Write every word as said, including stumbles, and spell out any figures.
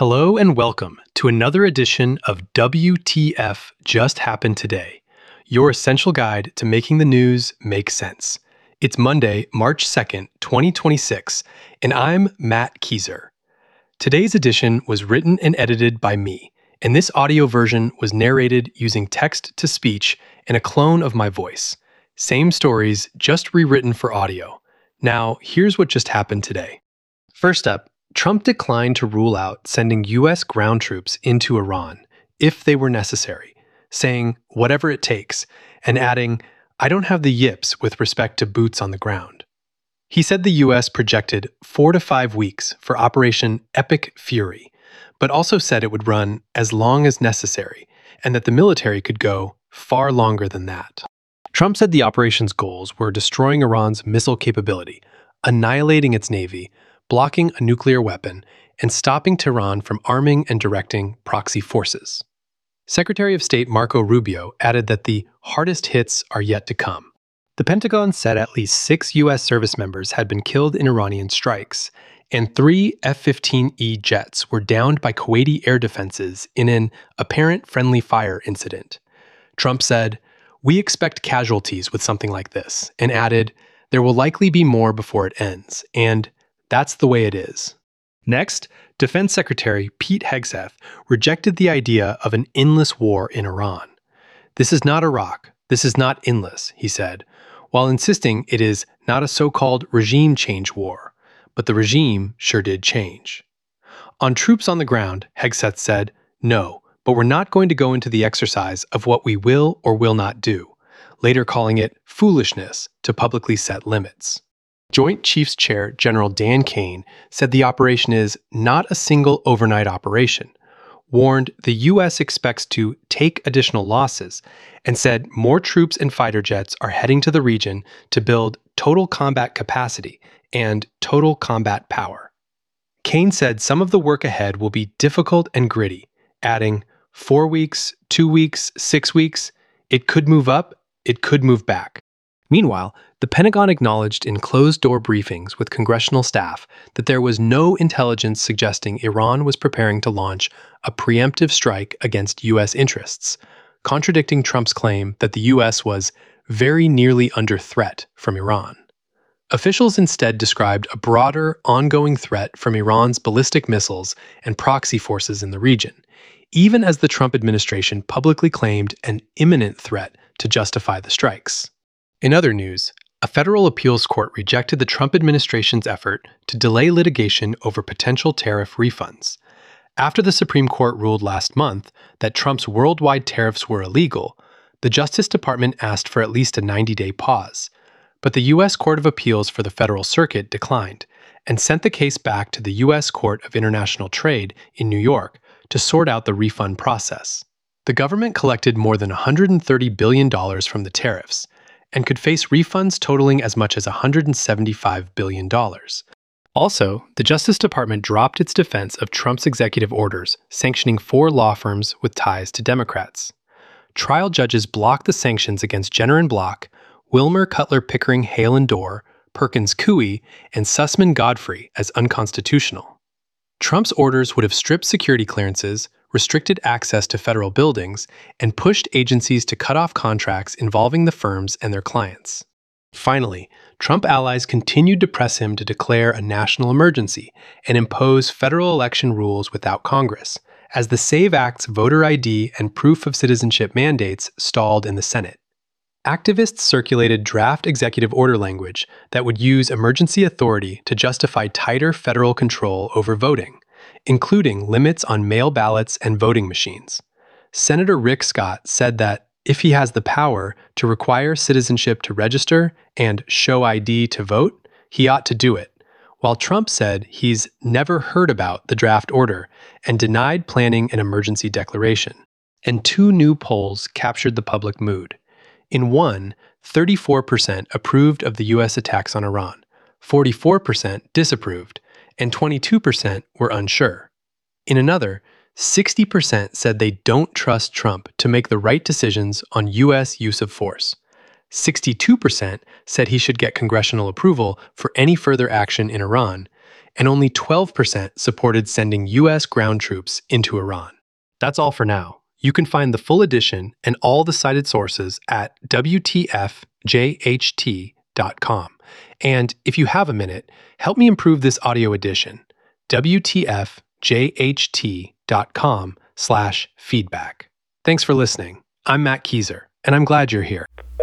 Hello and welcome to another edition of W T F Just Happened Today, your essential guide to making the news make sense. It's Monday, March second, twenty twenty-six, and I'm Matt Kieser. Today's edition was written and edited by me, and this audio version was narrated using text-to-speech and a clone of my voice. Same stories, just rewritten for audio. Now, here's what just happened today. First up, Trump declined to rule out sending U S ground troops into Iran if they were necessary, saying, whatever it takes, and adding, I don't have the yips with respect to boots on the ground. He said the U S projected four to five weeks for Operation Epic Fury, but also said it would run as long as necessary, and that the military could go far longer than that. Trump said the operation's goals were destroying Iran's missile capability, annihilating its navy, blocking a nuclear weapon, and stopping Tehran from arming and directing proxy forces. Secretary of State Marco Rubio added that the hardest hits are yet to come. The Pentagon said at least six U S service members had been killed in Iranian strikes, and three F fifteen E jets were downed by Kuwaiti air defenses in an apparent friendly fire incident. Trump said, "We expect casualties with something like this," and added, "There will likely be more before it ends," and that's the way it is. Next, Defense Secretary Pete Hegseth rejected the idea of an endless war in Iran. This is not Iraq. This is not endless, he said, while insisting it is not a so-called regime change war, but the regime sure did change. On troops on the ground, Hegseth said, no, but we're not going to go into the exercise of what we will or will not do, later calling it foolishness to publicly set limits. Joint Chiefs Chair General Dan Kane said the operation is not a single overnight operation, warned the U S expects to take additional losses, and said more troops and fighter jets are heading to the region to build total combat capacity and total combat power. Kane said some of the work ahead will be difficult and gritty, adding, four weeks, two weeks, six weeks, it could move up, it could move back. Meanwhile, the Pentagon acknowledged in closed-door briefings with congressional staff that there was no intelligence suggesting Iran was preparing to launch a preemptive strike against U S interests, contradicting Trump's claim that the U S was very nearly under threat from Iran. Officials instead described a broader, ongoing threat from Iran's ballistic missiles and proxy forces in the region, even as the Trump administration publicly claimed an imminent threat to justify the strikes. In other news, a federal appeals court rejected the Trump administration's effort to delay litigation over potential tariff refunds. After the Supreme Court ruled last month that Trump's worldwide tariffs were illegal, the Justice Department asked for at least a ninety-day pause. But the U S Court of Appeals for the Federal Circuit declined and sent the case back to the U S Court of International Trade in New York to sort out the refund process. The government collected more than one hundred thirty billion dollars from the tariffs, and could face refunds totaling as much as one hundred seventy-five billion dollars. Also, the Justice Department dropped its defense of Trump's executive orders sanctioning four law firms with ties to Democrats. Trial judges blocked the sanctions against Jenner and Block, Wilmer Cutler Pickering Hale and Dorr, Perkins Coie, and Sussman Godfrey as unconstitutional. Trump's orders would have stripped security clearances, restricted access to federal buildings, and pushed agencies to cut off contracts involving the firms and their clients. Finally, Trump allies continued to press him to declare a national emergency and impose federal election rules without Congress, as the SAVE Act's voter I D and proof of citizenship mandates stalled in the Senate. Activists circulated draft executive order language that would use emergency authority to justify tighter federal control over voting, including limits on mail ballots and voting machines. Senator Rick Scott said that if he has the power to require citizenship to register and show I D to vote, he ought to do it, while Trump said he's never heard about the draft order and denied planning an emergency declaration. And two new polls captured the public mood. In one, thirty-four percent approved of the U S attacks on Iran, forty-four percent disapproved, and twenty-two percent were unsure. In another, sixty percent said they don't trust Trump to make the right decisions on U S use of force. sixty-two percent said he should get congressional approval for any further action in Iran, and only twelve percent supported sending U S ground troops into Iran. That's all for now. You can find the full edition and all the cited sources at W T F J H T dot com. And if you have a minute, help me improve this audio edition. W T F J H T dot com slash feedback. Thanks for listening. I'm Matt Kieser, and I'm glad you're here.